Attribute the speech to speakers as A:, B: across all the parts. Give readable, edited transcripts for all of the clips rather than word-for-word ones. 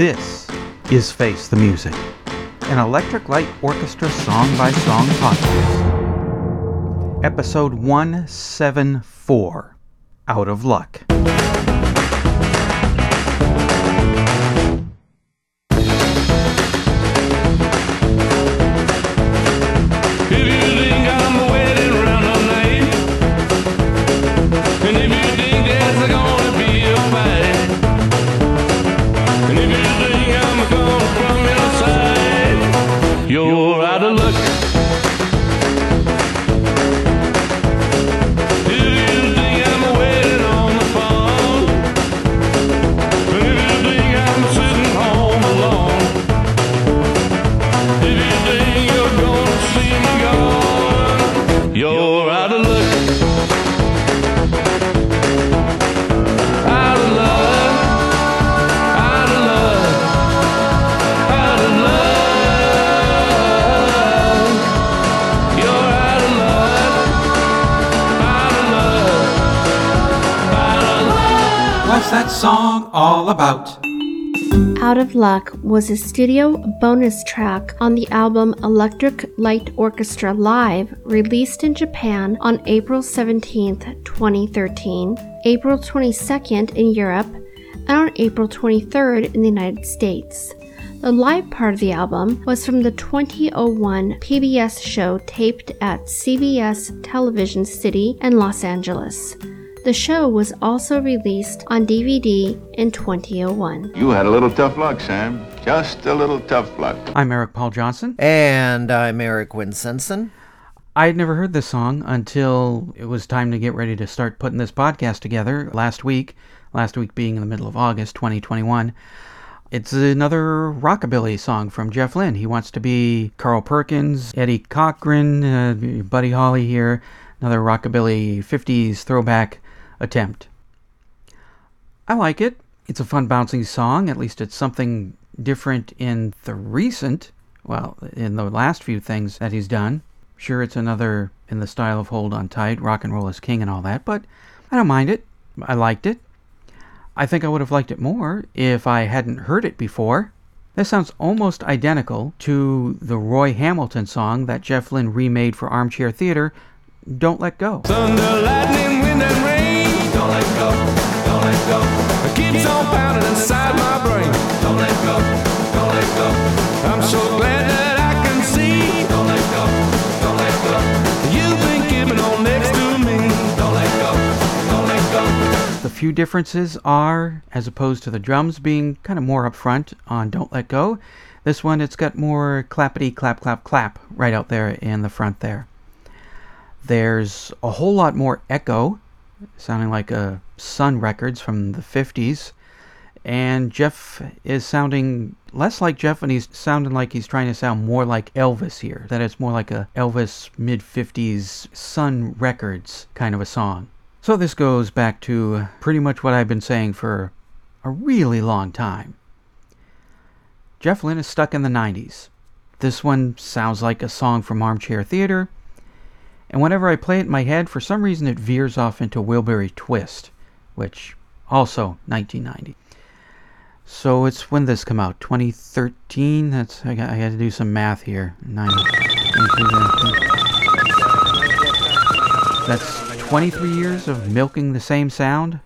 A: This is Face the Music, an Electric Light Orchestra song-by-song podcast. Episode 174, Out of Luck.
B: You're out of luck. If you think I'm waiting on the phone, if you think I'm sitting home alone, if you think you're gonna see me gone, you're out of luck. Out of luck. Out of luck. Out of luck.
A: What's that song all about?
C: Out of Luck was a studio bonus track on the album Electric Light Orchestra Live, released in Japan on April 17th, 2013, April 22nd in Europe, and on April 23rd in the United States. The live part of the album was from the 2001 PBS show taped at CBS Television City in Los Angeles. The show was also released on DVD in 2001.
D: You had a little tough luck, Sam. Just a little tough luck.
A: I'm Eric Paul Johnson.
E: And I'm Eric Winsenson.
A: I had never heard this song until it was time to get ready to start putting this podcast together last week being in the middle of August 2021. It's another rockabilly song from Jeff Lynne. He wants to be Carl Perkins, Eddie Cochran, Buddy Holly here. Another rockabilly 50s throwback attempt. I like it. It's a fun bouncing song. At least it's something different in the last few things that he's done. Sure, it's another in the style of Hold On Tight, Rock and Roll is King and all that, but I don't mind it. I liked it. I think I would have liked it more if I hadn't heard it before. This sounds almost identical to the Roy Hamilton song that Jeff Lynne remade for Armchair Theater, Don't Let Go.
B: Thunder, lightning, wind, and rain. Don't let go, don't let go. It keeps on pounding inside my brain. Don't let go, don't let go. I'm so glad that I can see. Don't let go, don't let go. You've been keeping on next to me. Don't let go, don't let go.
A: The few differences are, as opposed to the drums being kind of more up front on Don't Let Go, this one it's got more clappity clap clap clap right out there in the front there. There's a whole lot more echo, sounding like Sun Records from the 50s. And Jeff is sounding less like Jeff, and he's sounding like he's trying to sound more like Elvis here. That it's more like a Elvis mid-50s Sun Records kind of a song. So this goes back to pretty much what I've been saying for a really long time. Jeff Lynne is stuck in the 90s. This one sounds like a song from Armchair Theater. And whenever I play it in my head, for some reason it veers off into Wilbury Twist, which also 1990. So it's when this come out, 2013. I had to do some math here. 22. That's 23 years of milking the same sound.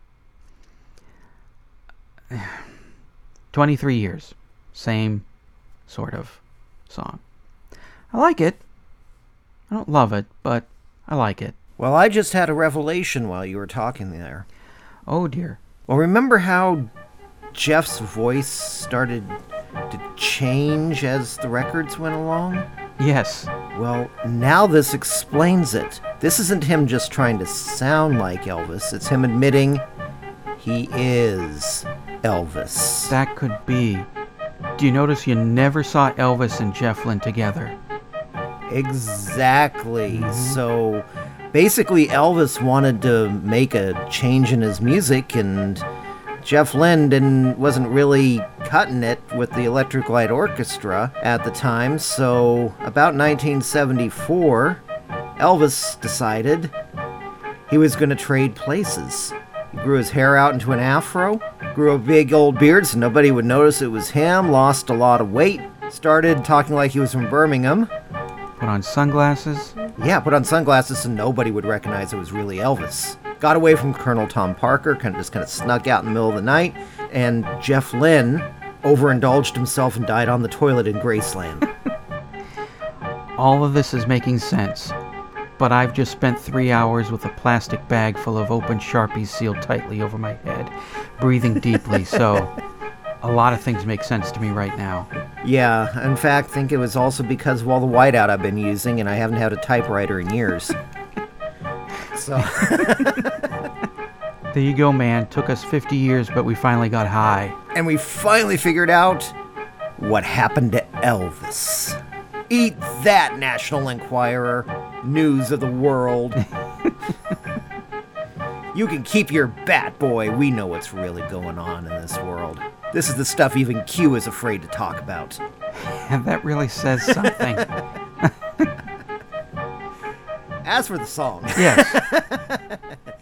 A: 23 years, same sort of song. I like it. I don't love it, but I like it.
E: Well, I just had a revelation while you were talking there.
A: Oh, dear.
E: Well, remember how Jeff's voice started to change as the records went along?
A: Yes.
E: Well, now this explains it. This isn't him just trying to sound like Elvis. It's him admitting he is Elvis.
A: That could be. Do you notice you never saw Elvis and Jeff Lynne together?
E: Exactly. Mm-hmm. So basically Elvis wanted to make a change in his music, and Jeff Lynne wasn't really cutting it with the Electric Light Orchestra at the time. So about 1974, Elvis decided he was going to trade places He grew his hair out into an afro, grew a big old beard so nobody would notice it was him, lost a lot of weight, started talking like he was from Birmingham.
A: Put on sunglasses.
E: Yeah, put on sunglasses so nobody would recognize it was really Elvis. Got away from Colonel Tom Parker, kind of snuck out in the middle of the night, and Jeff Lynne overindulged himself and died on the toilet in Graceland.
A: All of this is making sense. But I've just spent 3 hours with a plastic bag full of open Sharpies sealed tightly over my head, breathing deeply, so a lot of things make sense to me right now.
E: Yeah, in fact, I think it was also because of all the whiteout I've been using, and I haven't had a typewriter in years. So...
A: There you go, man. Took us 50 years, but we finally got high.
E: And we finally figured out what happened to Elvis. Eat that, National Enquirer. News of the world. You can keep your bat, boy. We know what's really going on in this world. This is the stuff even Q is afraid to talk about.
A: And that really says something.
E: As for the song.
A: Yes.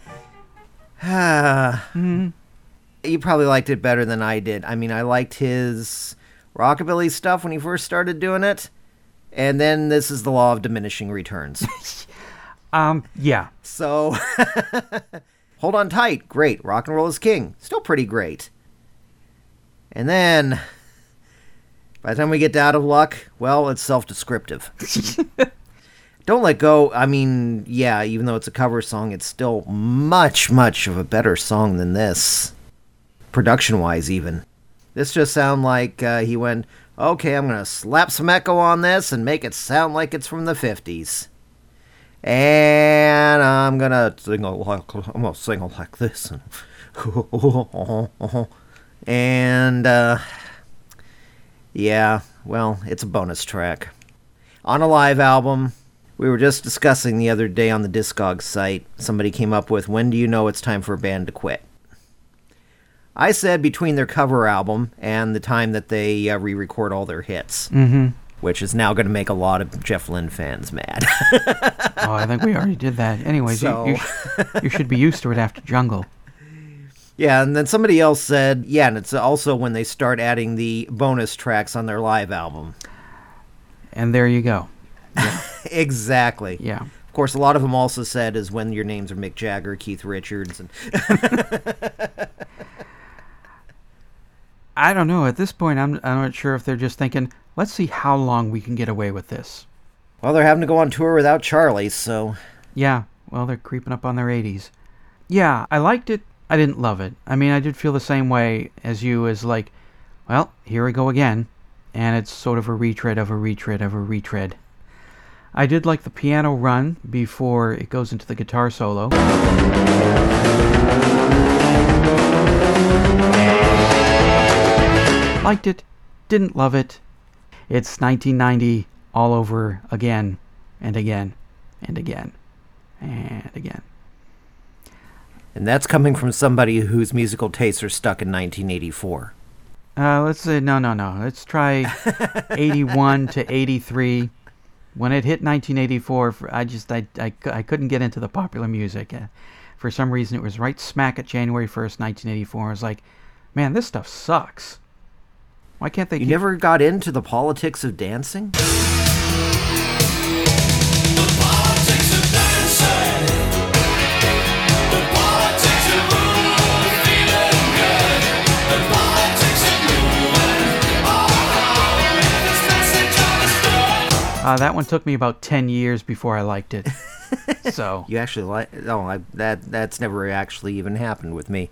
E: You probably liked it better than I did. I mean, I liked his rockabilly stuff when he first started doing it. And then this is the law of diminishing returns.
A: Yeah.
E: So, Hold On Tight, great. Rock and Roll is King, still pretty great. And then, by the time we get to Out of Luck, well, it's self-descriptive. Don't Let Go, I mean, yeah, even though it's a cover song, it's still much, much of a better song than this. Production-wise, even. This just sounds like he went, okay, I'm going to slap some echo on this and make it sound like it's from the 50s. And I'm going to sing like this. And, yeah, well, it's a bonus track. On a live album, we were just discussing the other day on the Discogs site, somebody came up with, when do you know it's time for a band to quit? I said between their cover album and the time that they re-record all their hits, which is now going to make a lot of Jeff Lynne fans mad.
A: Oh, I think we already did that. Anyways,
E: So...
A: you should be used to it after Jungle.
E: Yeah, and then somebody else said, yeah, and it's also when they start adding the bonus tracks on their live album.
A: And there you go. Yeah.
E: Exactly.
A: Yeah.
E: Of course, a lot of them also said is when your names are Mick Jagger, Keith Richards, and...
A: I don't know. At this point, I'm not sure if they're just thinking, let's see how long we can get away with this.
E: Well, they're having to go on tour without Charlie, so...
A: Yeah, well, they're creeping up on their 80s. Yeah, I liked it. I didn't love it. I mean, I did feel the same way as you, as like, well, here we go again. And it's sort of a retread of a retread of a retread. I did like the piano run before it goes into the guitar solo. Liked it, didn't love it. It's 1990 all over again and again and again and again.
E: And that's coming from somebody whose musical tastes are stuck in 1984.
A: Let's say, no. Let's try 81 to 83. When it hit 1984, I couldn't get into the popular music. For some reason, it was right smack at January 1st, 1984. I was like, man, this stuff sucks. Why can't they
E: You never got into the politics of dancing?
A: That one took me about 10 years before I liked it. So
E: You actually like... Oh, that's never actually even happened with me.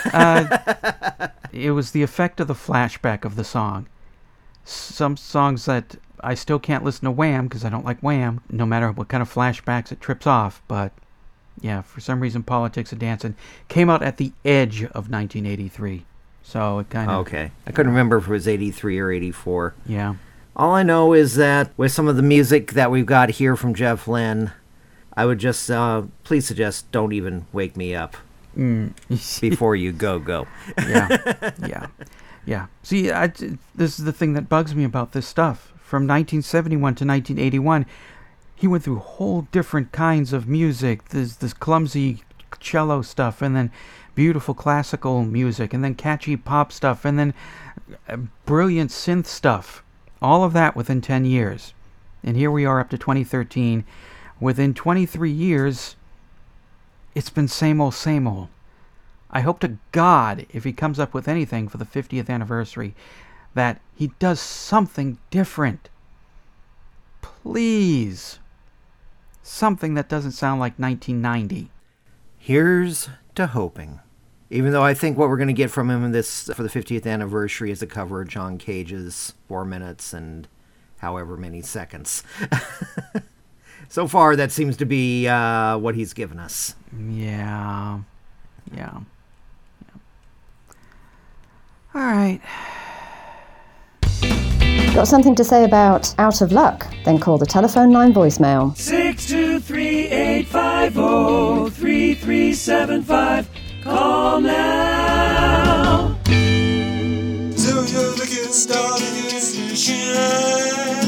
A: it was the effect of the flashback of the song. Some songs that I still can't listen to Wham because I don't like Wham, no matter what kind of flashbacks it trips off. But yeah, for some reason, Politics of Dancing came out at the edge of 1983. So it kind of...
E: Okay. I couldn't remember if it was 83 or 84.
A: Yeah.
E: All I know is that with some of the music that we've got here from Jeff Lynne, I would just please suggest don't even wake me up before you go.
A: Yeah. See, this is the thing that bugs me about this stuff. From 1971 to 1981, he went through whole different kinds of music. There's this clumsy cello stuff, and then beautiful classical music, and then catchy pop stuff, and then brilliant synth stuff. All of that within 10 years. And here we are up to 2013. Within 23 years, it's been same old, same old. I hope to God, if he comes up with anything for the 50th anniversary, that he does something different. Please. Something that doesn't sound like 1990.
E: Here's to hoping. Even though I think what we're going to get from him in this for the 50th anniversary is a cover of John Cage's 4 minutes and however many seconds. So far, that seems to be what he's given us.
A: Yeah. All right.
F: Got something to say about Out of Luck? Then call the telephone line voicemail.
B: 623-850-3375. Call now. So you're the good start of your station.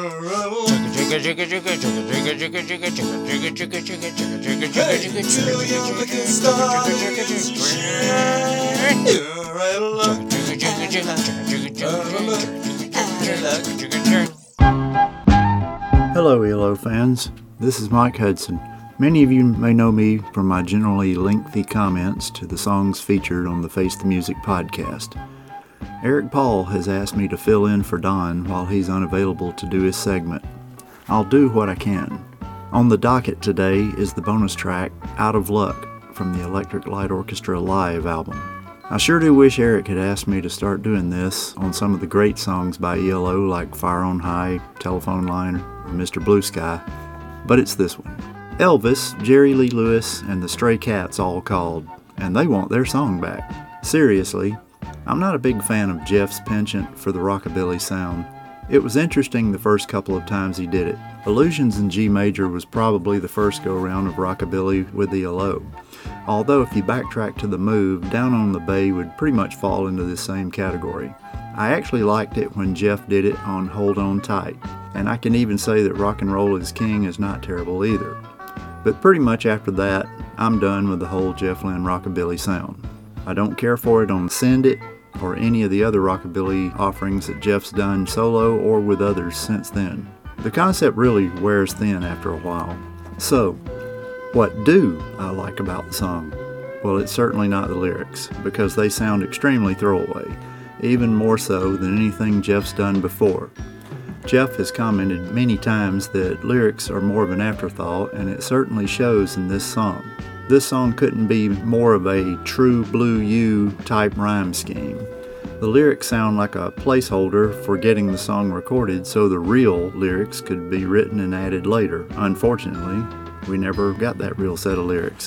G: Hello, ELO fans. This is Mike Hudson. Many of you may know me from my generally lengthy comments to the songs featured on the Face the Music podcast. Eric Paul has asked me to fill in for Don while he's unavailable to do his segment. I'll do what I can. On the docket today is the bonus track, Out of Luck, from the Electric Light Orchestra Live album. I sure do wish Eric had asked me to start doing this on some of the great songs by ELO like Fire on High, Telephone Line, or Mr. Blue Sky, but it's this one. Elvis, Jerry Lee Lewis, and the Stray Cats all called, and they want their song back. Seriously, I'm not a big fan of Jeff's penchant for the rockabilly sound. It was interesting the first couple of times he did it. Illusions in G Major was probably the first go-round of rockabilly with the ELO. Although if you backtrack to The Move, Down on the Bay would pretty much fall into this same category. I actually liked it when Jeff did it on Hold On Tight, and I can even say that Rock and Roll is King is not terrible either. But pretty much after that, I'm done with the whole Jeff Lynne rockabilly sound. I don't care for it on Send It, or any of the other rockabilly offerings that Jeff's done solo or with others since then. The concept really wears thin after a while. So, what do I like about the song? Well, it's certainly not the lyrics, because they sound extremely throwaway, even more so than anything Jeff's done before. Jeff has commented many times that lyrics are more of an afterthought, and it certainly shows in this song. This song couldn't be more of a true Blue You type rhyme scheme. The lyrics sound like a placeholder for getting the song recorded so the real lyrics could be written and added later. Unfortunately, we never got that real set of lyrics.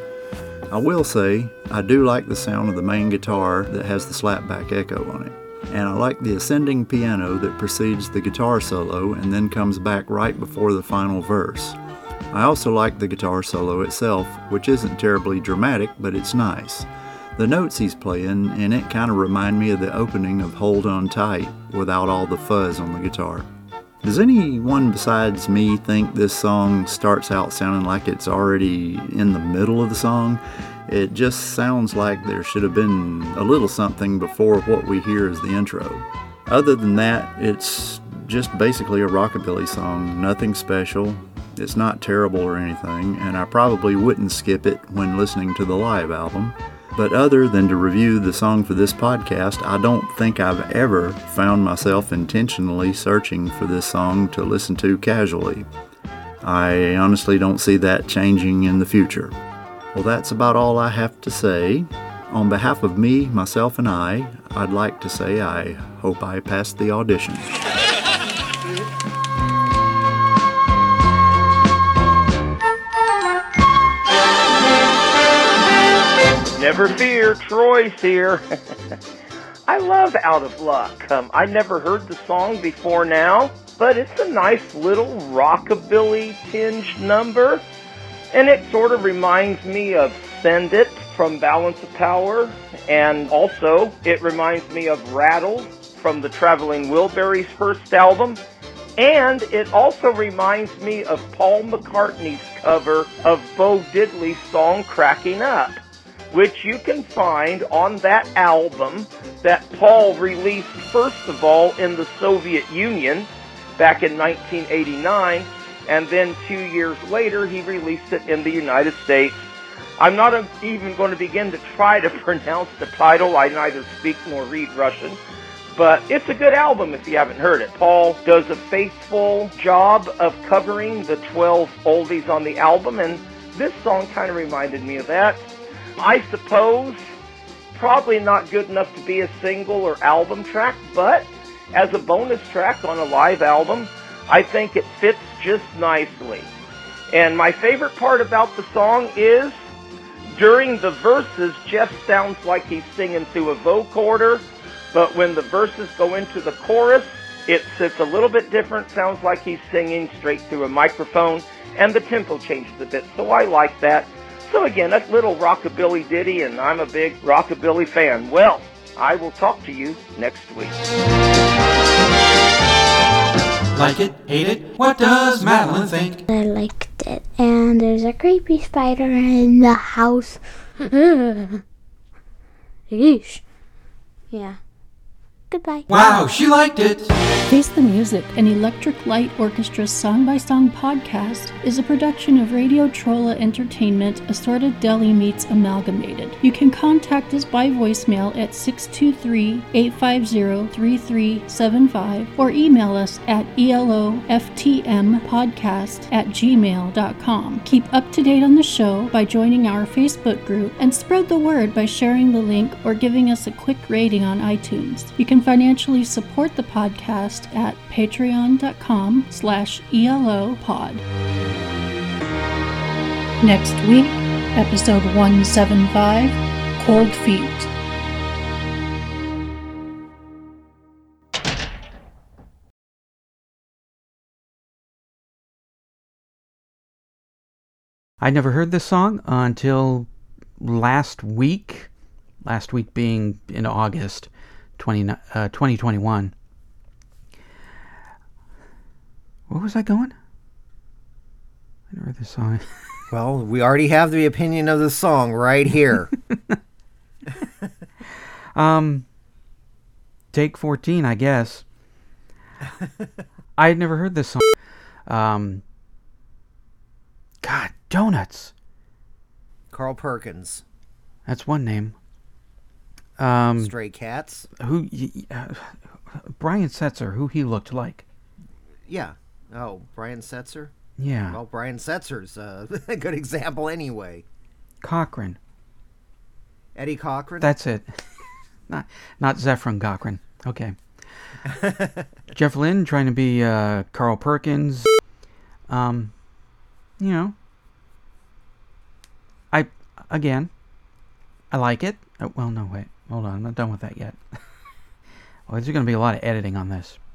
G: I will say, I do like the sound of the main guitar that has the slapback echo on it. And I like the ascending piano that precedes the guitar solo and then comes back right before the final verse. I also like the guitar solo itself, which isn't terribly dramatic, but it's nice. The notes he's playing in it kind of remind me of the opening of Hold On Tight without all the fuzz on the guitar. Does anyone besides me think this song starts out sounding like it's already in the middle of the song? It just sounds like there should have been a little something before what we hear as the intro. Other than that, it's just basically a rockabilly song, nothing special. It's not terrible or anything, and I probably wouldn't skip it when listening to the live album. But other than to review the song for this podcast, I don't think I've ever found myself intentionally searching for this song to listen to casually. I honestly don't see that changing in the future. Well, that's about all I have to say. On behalf of me, myself, and I'd like to say I hope I passed the audition.
H: Never fear, Troy's here. I love Out of Luck. I never heard the song before now, but it's a nice little rockabilly tinged number, and it sort of reminds me of Send It from Balance of Power, and also it reminds me of Rattle from the Traveling Wilburys' first album, And it also reminds me of Paul McCartney's cover of Bo Diddley's song Cracking Up, which you can find on that album that Paul released first of all in the Soviet Union back in 1989, and then 2 years later he released it in the United States. I'm not even going to begin to try to pronounce the title. I neither speak nor read Russian, but it's a good album if you haven't heard it. Paul does a faithful job of covering the 12 oldies on the album, and this song kind of reminded me of that. I suppose probably not good enough to be a single or album track, but as a bonus track on a live album, I think it fits just nicely. And my favorite part about the song is during the verses, Jeff sounds like he's singing through a vocoder, but when the verses go into the chorus, it's a little bit different, sounds like he's singing straight through a microphone, and the tempo changes a bit, so I like that. So again, that's a little rockabilly ditty, and I'm a big rockabilly fan. Well, I will talk to you next week.
A: Like it, hate it, what does Madeline think?
I: I liked it. And there's a creepy spider in the house. Yeesh. Yeah. Goodbye.
A: Wow, she liked it!
J: Face the Music, an Electric Light Orchestra song-by-song podcast, is a production of Radio Trolla Entertainment, Assorted Deli Meats Amalgamated. You can contact us by voicemail at 623-850-3375 or email us at eloftmpodcast@gmail.com. Keep up to date on the show by joining our Facebook group and spread the word by sharing the link or giving us a quick rating on iTunes. You can financially support the podcast at patreon.com/elopod. Next week, episode 175, Cold Feet.
A: I never heard this song until last week being in August 2021. What was I going? I never heard this song.
E: Well, we already have the opinion of the song right here.
A: Take 14, I guess. I had never heard this song. God, donuts.
E: Carl Perkins.
A: That's one name.
E: Stray Cats.
A: Brian Setzer, who he looked like.
E: Yeah. Oh, Brian Setzer?
A: Yeah.
E: Well, Brian Setzer's a good example anyway.
A: Cochran.
E: Eddie Cochran?
A: That's it. Not Zefram Cochran. Okay. Jeff Lynne trying to be Carl Perkins. You know. I like it. Well, no, wait. Hold on. I'm not done with that yet. Well, there's going to be a lot of editing on this.